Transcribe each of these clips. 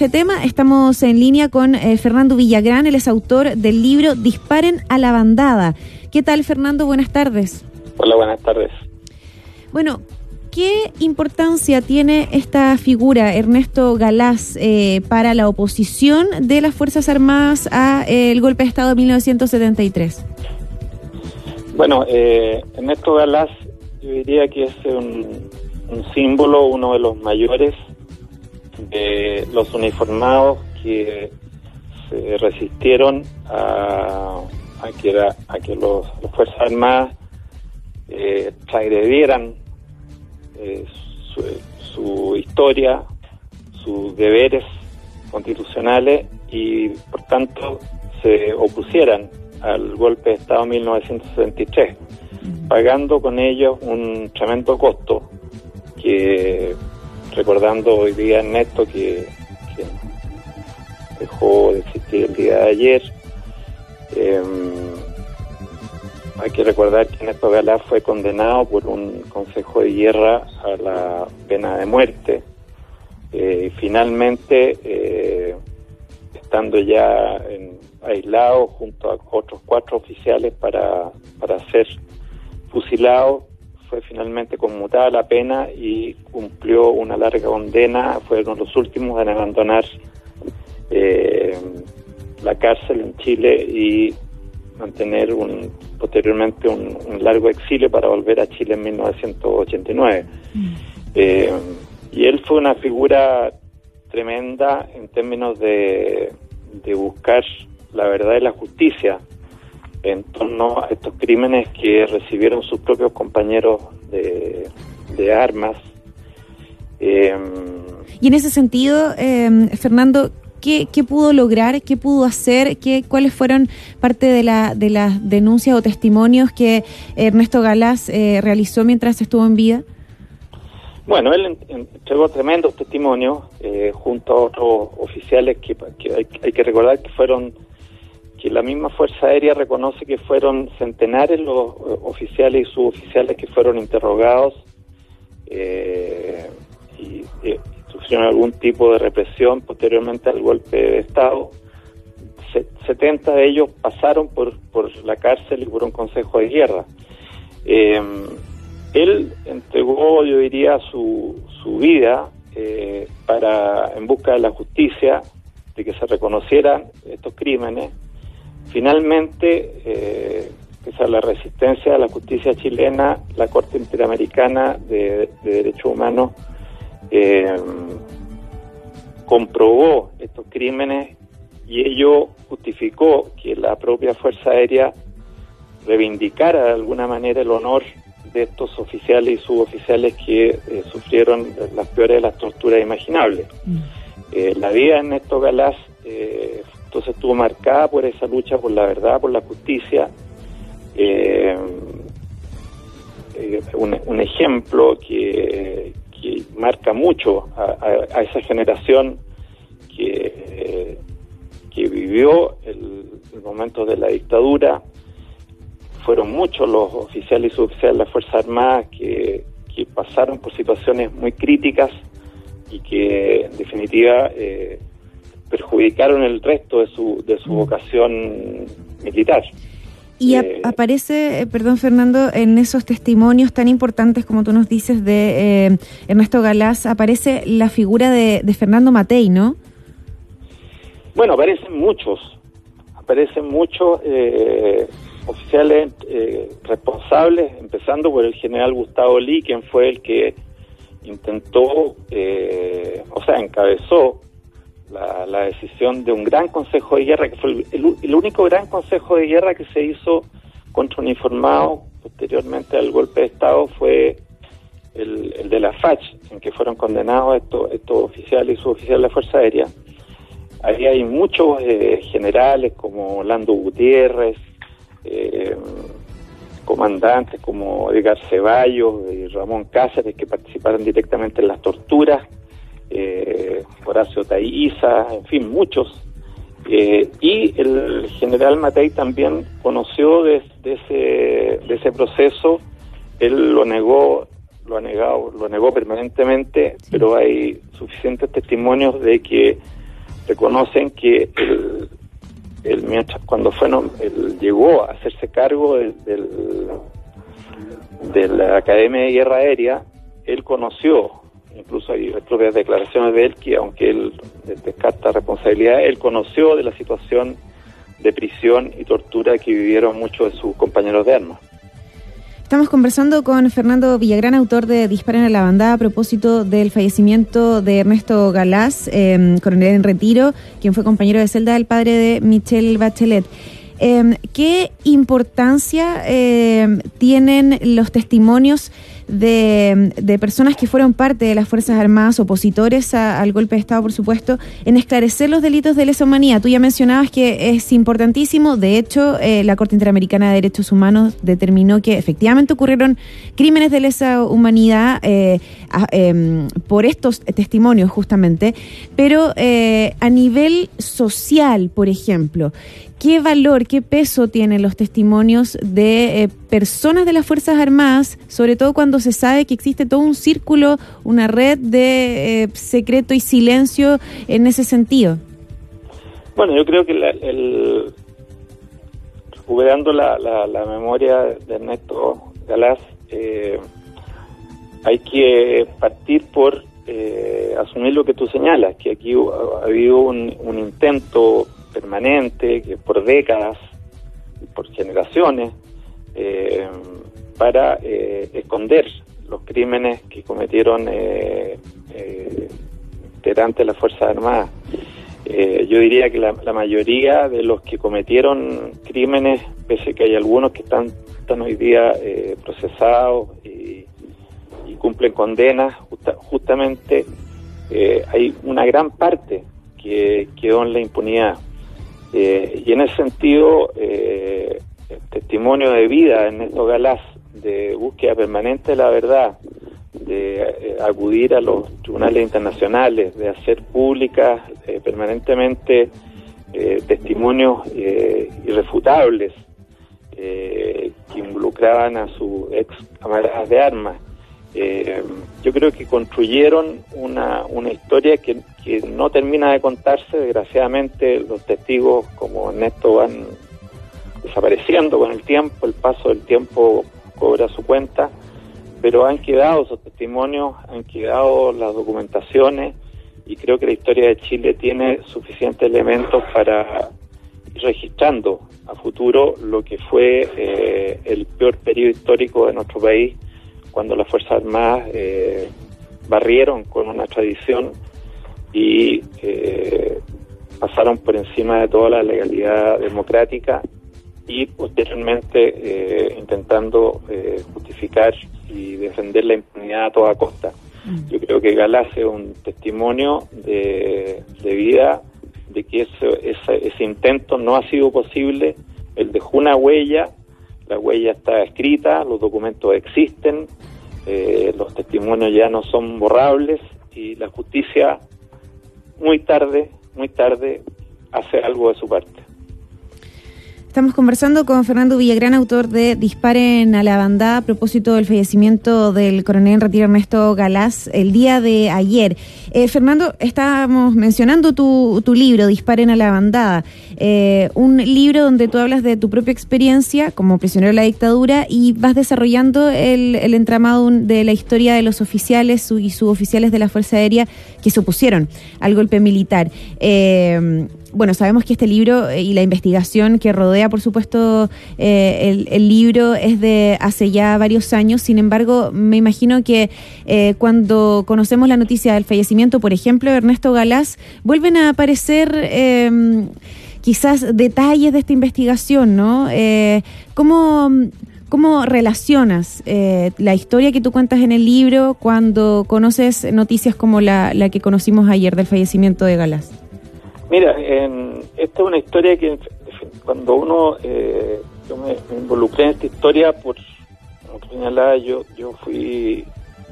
este tema. Estamos en línea con Fernando Villagrán, él es autor del libro Disparen a la bandada. ¿Qué tal, Fernando? Buenas tardes. Hola, buenas tardes. Bueno, ¿qué importancia tiene esta figura, Ernesto Galás, para la oposición de las Fuerzas Armadas al golpe de Estado de 1973? Bueno, Ernesto Galás, yo diría que es un símbolo, uno de los mayores de los uniformados que se resistieron a que las Fuerzas Armadas transgredieran su historia, sus deberes constitucionales y por tanto se opusieran al golpe de Estado de 1973, pagando con ellos un tremendo costo que, recordando hoy día Ernesto que dejó de existir el día de ayer, hay que recordar que Ernesto Galás fue condenado por un consejo de guerra a la pena de muerte. Finalmente, estando ya aislado junto a otros 4 oficiales para ser fusilado, fue finalmente conmutada la pena y cumplió una larga condena. Fueron los últimos en abandonar la cárcel en Chile y mantener posteriormente un largo exilio para volver a Chile en 1989. Y él fue una figura tremenda en términos de buscar la verdad y la justicia en torno a estos crímenes que recibieron sus propios compañeros de armas. Y en ese sentido, Fernando, ¿qué pudo lograr? ¿Qué pudo hacer? ¿Cuáles fueron parte de las denuncias o testimonios que Ernesto Galás realizó mientras estuvo en vida? Bueno, él entregó tremendos testimonios junto a otros oficiales que hay que recordar que la misma Fuerza Aérea reconoce que fueron centenares los oficiales y suboficiales que fueron interrogados y sufrieron algún tipo de represión posteriormente al golpe de Estado. 70 de ellos pasaron por la cárcel y por un consejo de guerra. Él entregó, yo diría, su vida en busca de la justicia, de que se reconocieran estos crímenes. Finalmente, pese a la resistencia de la justicia chilena, la Corte Interamericana de Derechos Humanos comprobó estos crímenes y ello justificó que la propia Fuerza Aérea reivindicara de alguna manera el honor de estos oficiales y suboficiales que sufrieron las peores de las torturas imaginables. La vida de Ernesto Galás entonces estuvo marcada por esa lucha por la verdad, por la justicia. Un ejemplo que marca mucho a esa generación que vivió el momento de la dictadura. Fueron muchos los oficiales y suboficiales de las Fuerzas Armadas que pasaron por situaciones muy críticas y que en definitiva perjudicaron el resto de su vocación militar. Y aparece, perdón Fernando, en esos testimonios tan importantes como tú nos dices de Ernesto Galás, aparece la figura de Fernando Matei, ¿no? Bueno, aparecen muchos oficiales responsables, empezando por el general Gustavo Lee, quien fue el que intentó, encabezó la decisión de un gran consejo de guerra, que fue el único gran consejo de guerra que se hizo contra uniformados posteriormente al golpe de Estado, fue el de la FACH, en que fueron condenados estos oficiales y suboficiales de la Fuerza Aérea. Ahí hay muchos generales como Lando Gutiérrez, comandantes como Edgar Ceballos y Ramón Cáceres, que participaron directamente en las torturas, Horacio Taiza, en fin, muchos. Y el general Matei también conoció de ese proceso. Él lo negó permanentemente, pero hay suficientes testimonios de que reconocen que cuando él llegó a hacerse cargo de la Academia de Guerra Aérea, él conoció, incluso hay propias declaraciones de él, que aunque él descarta responsabilidad, él conoció de la situación de prisión y tortura que vivieron muchos de sus compañeros de armas. Estamos conversando con Fernando Villagrán, autor de Disparen a la Bandada, a propósito del fallecimiento de Ernesto Galás, coronel en retiro, quien fue compañero de celda del padre de Michelle Bachelet. ¿Qué importancia tienen los testimonios de personas que fueron parte de las Fuerzas Armadas, opositores al golpe de Estado, por supuesto, en esclarecer los delitos de lesa humanidad? Tú ya mencionabas que es importantísimo. De hecho, la Corte Interamericana de Derechos Humanos determinó que efectivamente ocurrieron crímenes de lesa humanidad por estos testimonios, justamente. Pero a nivel social, por ejemplo, ¿qué valor, qué peso tienen los testimonios de personas de las Fuerzas Armadas, sobre todo cuando se sabe que existe todo un círculo, una red de secreto y silencio en ese sentido? Bueno, yo creo que recuperando la memoria de Ernesto Galás, hay que partir por asumir lo que tú señalas, que aquí ha habido un intento permanente, que por décadas, por generaciones, para esconder los crímenes que cometieron integrantes de las Fuerzas Armadas. Yo diría que la mayoría de los que cometieron crímenes, pese que hay algunos que están hoy día procesados y cumplen condenas, justamente hay una gran parte que quedó en la impunidad. Y en ese sentido, el testimonio de vida de Ernesto Galás, de búsqueda permanente de la verdad, de acudir a los tribunales internacionales, de hacer públicas permanentemente testimonios irrefutables que involucraban a sus ex camaradas de armas, yo creo que construyeron una historia que no termina de contarse. Desgraciadamente los testigos como Ernesto van desapareciendo con el tiempo, el paso del tiempo cobra su cuenta, pero han quedado esos testimonios, han quedado las documentaciones, y creo que la historia de Chile tiene suficientes elementos para ir registrando a futuro lo que fue el peor periodo histórico de nuestro país, cuando las Fuerzas Armadas barrieron con una tradición y pasaron por encima de toda la legalidad democrática, y posteriormente intentando justificar y defender la impunidad a toda costa. Yo creo que Galás es un testimonio de vida, de que ese intento no ha sido posible. Él dejó una huella, la huella está escrita, los documentos existen, los testimonios ya no son borrables, y la justicia muy tarde hace algo de su parte. Estamos conversando con Fernando Villagrán, autor de Disparen a la Bandada, a propósito del fallecimiento del coronel en retiro Ernesto Galás el día de ayer. Fernando, estábamos mencionando tu libro, Disparen a la Bandada, un libro donde tú hablas de tu propia experiencia como prisionero de la dictadura y vas desarrollando el entramado de la historia de los oficiales y suboficiales de la Fuerza Aérea que se opusieron al golpe militar. Bueno, sabemos que este libro y la investigación que rodea, por supuesto, el libro es de hace ya varios años. Sin embargo, me imagino que cuando conocemos la noticia del fallecimiento, por ejemplo, de Ernesto Galás, vuelven a aparecer quizás detalles de esta investigación, ¿no? ¿Cómo relacionas la historia que tú cuentas en el libro cuando conoces noticias como la que conocimos ayer del fallecimiento de Galás? Mira, esta es una historia que cuando yo me involucré en esta historia, como tú señalabas, yo fui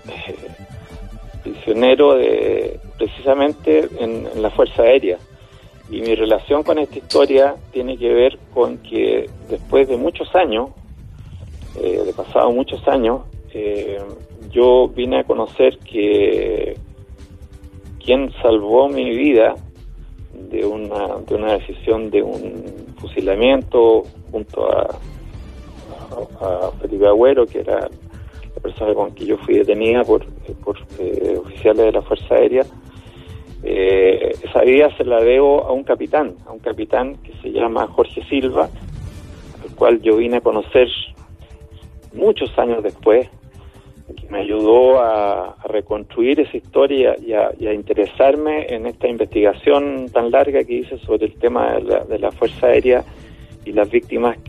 prisionero precisamente en la Fuerza Aérea, y mi relación con esta historia tiene que ver con que después de muchos años, de pasado muchos años, yo vine a conocer que quien salvó mi vida de una decisión de un fusilamiento junto a Felipe Agüero, que era la persona con que yo fui detenida por oficiales de la Fuerza Aérea. Esa vida se la debo a un capitán que se llama Jorge Silva, al cual yo vine a conocer muchos años después, que me ayudó a reconstruir esa historia y a interesarme en esta investigación tan larga que hice sobre el tema de la Fuerza Aérea y las víctimas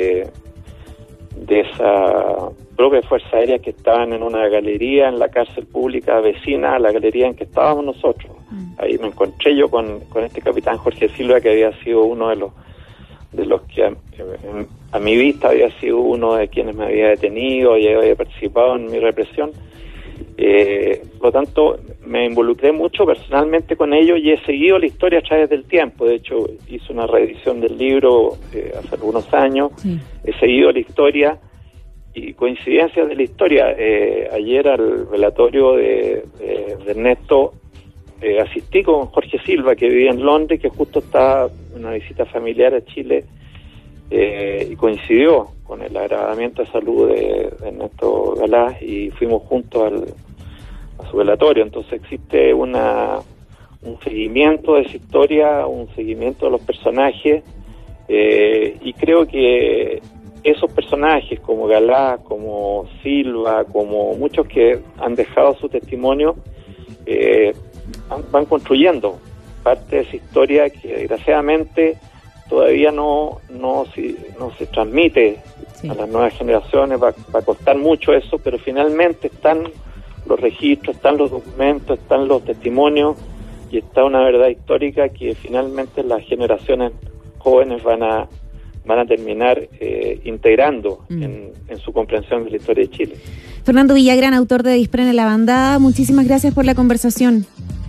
de esa propia Fuerza Aérea que estaban en una galería en la cárcel pública vecina a la galería en que estábamos nosotros. Ahí me encontré yo con este capitán Jorge Silva, que había sido uno de los que a mi vista había sido uno de quienes me había detenido y había participado en mi represión. Por lo tanto, me involucré mucho personalmente con ellos y he seguido la historia a través del tiempo. De hecho, hice una reedición del libro hace algunos años. Sí. He seguido la historia y coincidencias de la historia. Ayer al velatorio de Ernesto asistí con Jorge Silva, que vivía en Londres, que justo estaba en una visita familiar a Chile, y coincidió con el agravamiento de salud de Ernesto Galás y fuimos juntos a su velatorio. Entonces existe un seguimiento de esa historia, un seguimiento de los personajes, y creo que esos personajes como Galás, como Silva, como muchos que han dejado su testimonio, van construyendo parte de esa historia que desgraciadamente todavía no se transmite a las nuevas generaciones. Va a costar mucho eso, pero finalmente están los registros, están los documentos, están los testimonios y está una verdad histórica que finalmente las generaciones jóvenes van a terminar integrando en su comprensión de la historia de Chile. Fernando Villagrán, autor de Disprende la bandada, muchísimas gracias por la conversación.